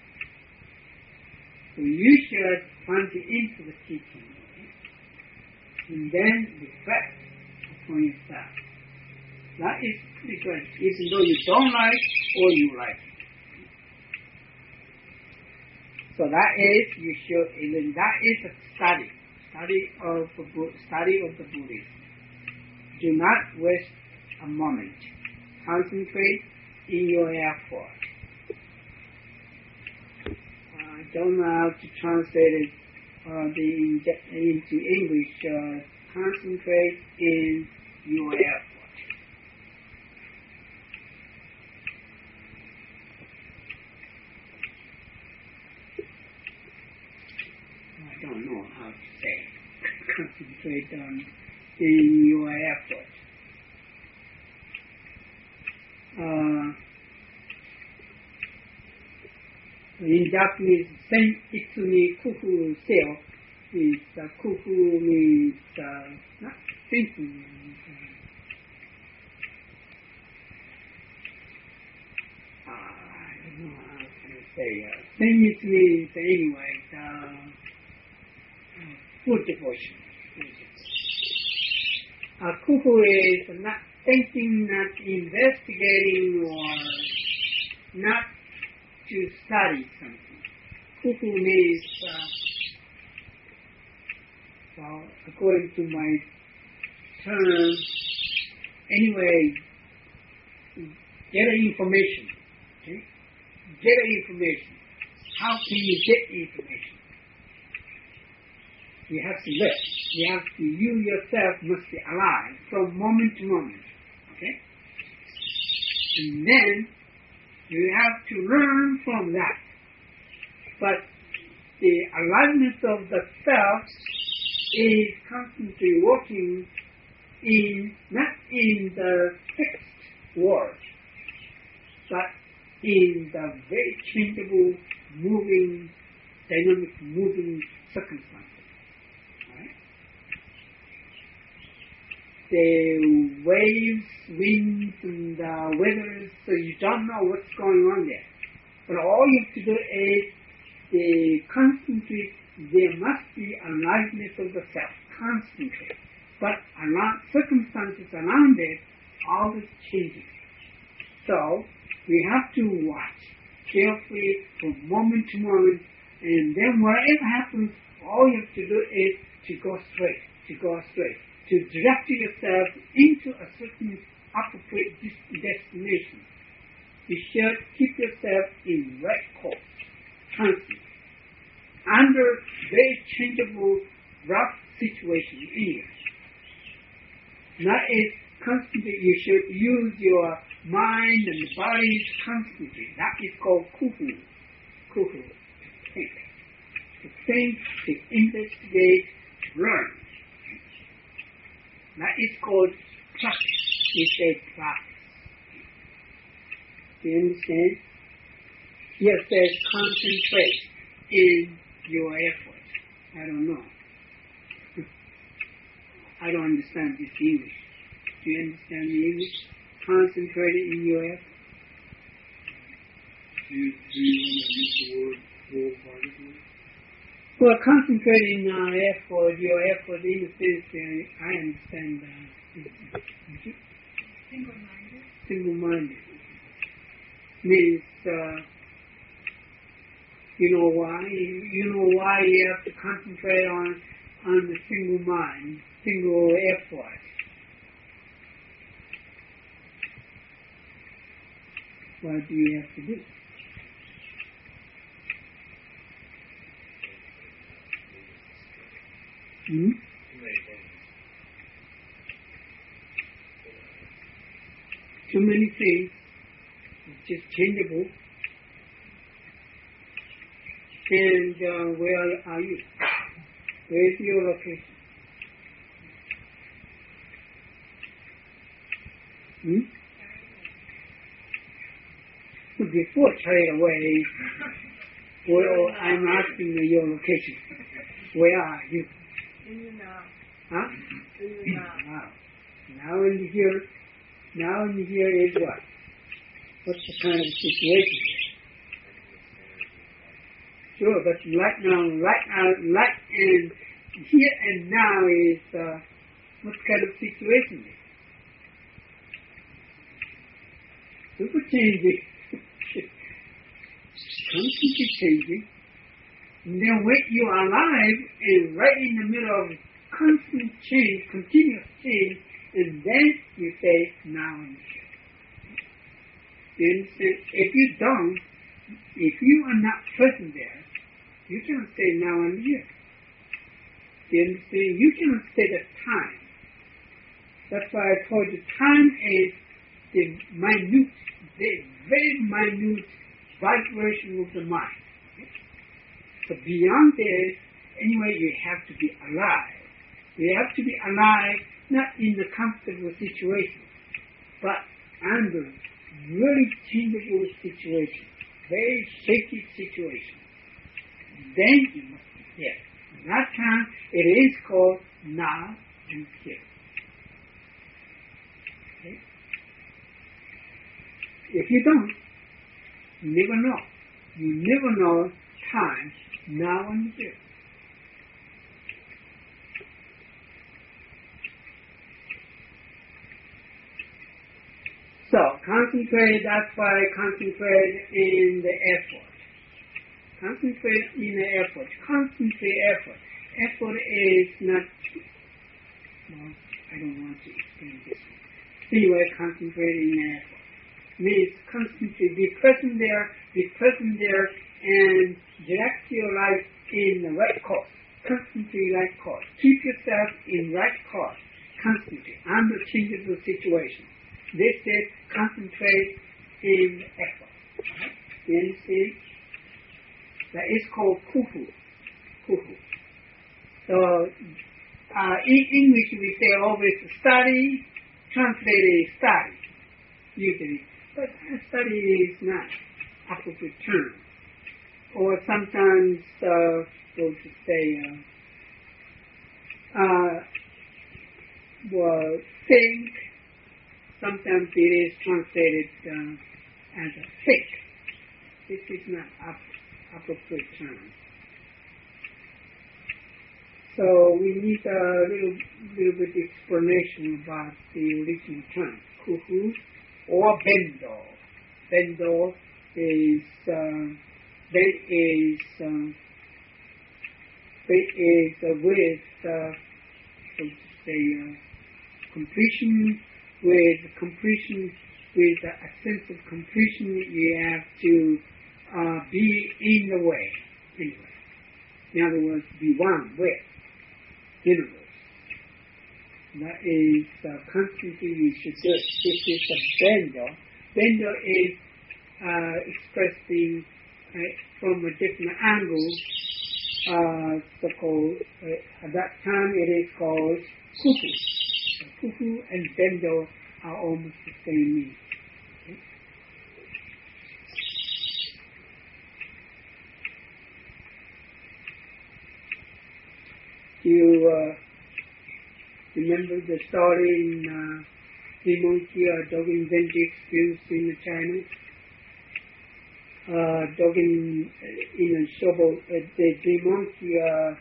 A: So you should plunge into the teaching, okay? And then reflect upon yourself. That is pretty good, even though you don't like or you like it. So that is you should, and then that is a study, study of the study of the Buddhism. Do not waste a moment. Concentrate in your effort. I don't know how to translate it uh, the, into English. Uh, concentrate in your effort. I don't know how to say it. Concentrate on in your effort. Uh, in Japanese, sen itsu ni kufu seo is uh, kufu means uh, not thinking. Uh, I don't know how to say. Uh, sen itsu means anyway. Uh, Food devotion. Uh, kufu is not thinking, not investigating, or not to study something. Kufu means, uh, well, according to my term, anyway, get information. Okay? Get information. How can you get information? You have to live. You have to, you yourself must be alive from moment to moment. Okay? And then you have to learn from that. But the aliveness of the self is constantly working in, not in the fixed world, but in the very changeable, moving, dynamic, moving circumstances. The waves, winds, and uh, weathers, so you don't know what's going on there. But all you have to do is the constantly, there must be aliveness of the self, constantly. But around, circumstances around it, always changing. So we have to watch carefully from moment to moment, and then whatever happens, all you have to do is to go straight, to go straight. To direct yourself into a certain appropriate destination. You should keep yourself in right course, constantly, under very changeable, rough situation anyway. That is constantly, you should use your mind and body constantly. That is called kufu. Kufu, to think. To think, to investigate, to learn. That is called practice. We say practice. Do you understand? Here says concentrate in your effort. I don't know. I don't understand this English. Do you understand the English? Concentrate in your effort.
C: Do you, do you want to use the word wholeheartedly?
A: Well, concentrating on effort, your effort in the sense, uh, I understand. Uh,
B: Single-minded.
A: Single-minded. means uh, you know why you know why you have to concentrate on on the single mind, single effort. What do you have to do? Hmm? Too many things, it's just changeable. And uh, where are you? Where is your location? Hmm? Before carried away, well, I'm asking your location. Where are you?
B: In the now.
A: Huh?
B: In the now.
A: Now. Now in here, now in here is what? What's the kind of situation? Sure, but right now, right now, right and here and now is uh, what kind of situation is? Super changing. Constantly changing. And then when you are alive and right in the middle of constant change, continuous change, and then you say, now I'm here. You understand? If you don't, if you are not present there, you cannot say, now I'm here. You understand? You cannot say the time. That's why I told you, time is the minute, the very minute vibration of the mind. So beyond this, anyway, you have to be alive. You have to be alive, not in the comfortable situation, but under really changeable situation, very shaky situation. Then you must be here. At that time, it is called now and here. Okay? If you don't, you never know. You never know time, now and here. So, concentrate, that's why concentrate in the effort. Concentrate in the effort. Concentrate effort. Effort is not, well, I don't want to explain this one. Anyway, concentrate in the effort. Means constantly be present there, be present there, and direct your life in the right course. Constantly right course. Keep yourself in right course. Constantly, under changeable situation. This is concentrate in effort. You understand? That is called kufu. Kufu. So, uh, in English we say always study, translated is study, usually. But study is not appropriate term. Or sometimes uh, we'll just say, uh, uh, well, think. Sometimes it is translated uh, as a think. This is not ap- appropriate term. So we need a little, little bit explanation about the original term, kufu or bendo. Bendo is uh, that is um, that is uh, with uh, so to say uh, completion. With completion, with a sense of completion, you have to uh, be in the way, anyway. In other words, be one with universe. That is uh, constantly you should do it. This is a bendo. Bendo is uh, expressing uh, from a different angle. Uh, so-called uh, at that time it is called kufu. Kufu and bendo are almost the same meaning. Okay? Do you uh, remember the story in uh, the monkey or Dogen Zenji experience in China? Uh, Dogen in a Shobo, uh, the, the monkey uh,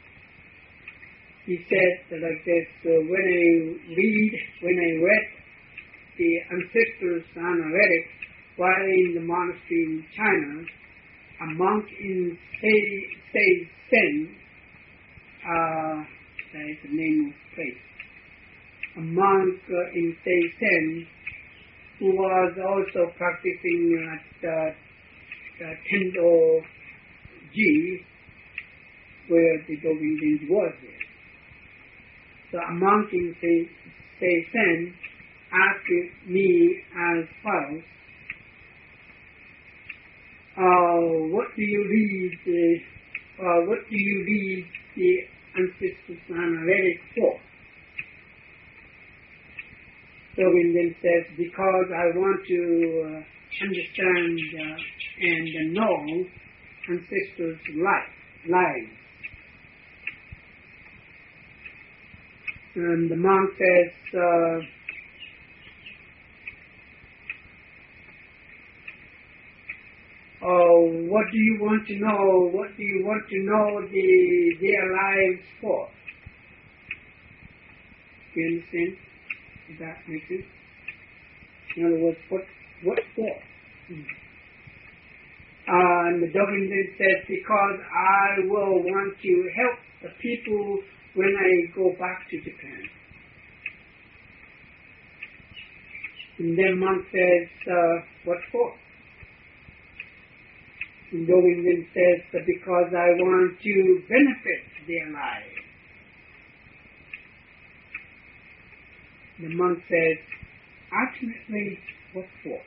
A: he said like this, uh, when I read, when I read the ancestors' analytics, while in the monastery in China, a monk in Sei-Sen, uh, that is the name of place, a monk uh, in Sei-Sen who was also practicing at uh, uh, Tendo-ji, where the Dogen Zenji was there. So a monk in Sei-Sen asked me as follows, uh, what do you read, uh, uh, what do you read the ancestors' analytic for? Dogen then says, because I want to uh, understand uh, and know ancestors' life, lives. And the monk says, uh, oh, what do you want to know? What do you want to know the, their lives for? Do you understand? Does that make sense? In other words, what, what for? Hmm. Uh, and the Dogen then says, because I will want to help the people when I go back to Japan. And then monk says, uh, what for? And Dogen then says, because I want to benefit their lives. The monk says, ultimately, what for?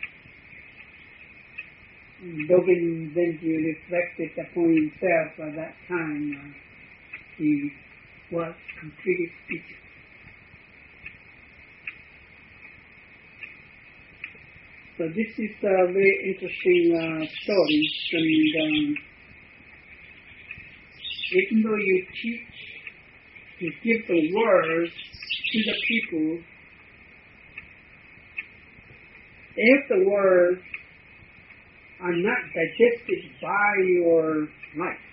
A: And Dogen then reflected upon himself at that time. Uh, he was completely speechless. So this is a very interesting uh, story, and um, even though you teach, you give the words to the people, if the words are not digested by your life,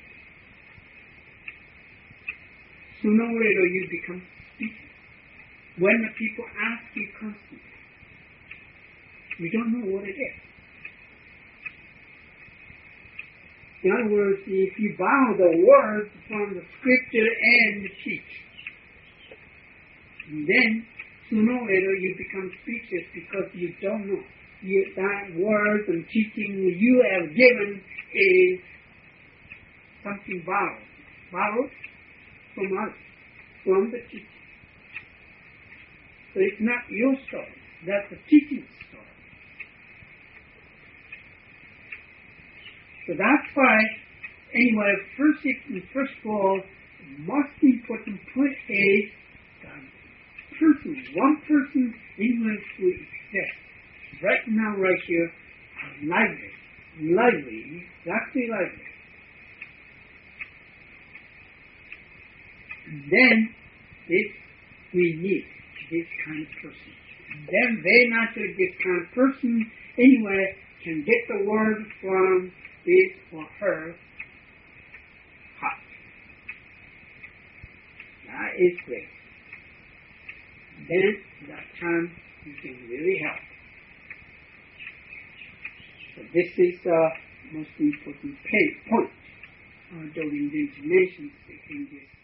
A: sooner or later you become speechless. When the people ask you constantly, you don't know what it is. In other words, if you borrow the words from the scripture and the teach, then sooner or later you become speechless because you don't know. You, that words and teaching you have given is something borrowed. Borrowed from others, from the teacher. So it's not your story, that's the teaching story. So that's why, anyway, first, first of all, the most important point is the person, one person anywhere who exists, right now, right here, lively, lively, exactly lively. And then, this, we need this kind of person. And then, very naturally, this kind of person, anyway, can get the word from his or her heart. That is great. Then, at that time, you can really help. So this is the most important point uh, Dogen Zenji mentions in this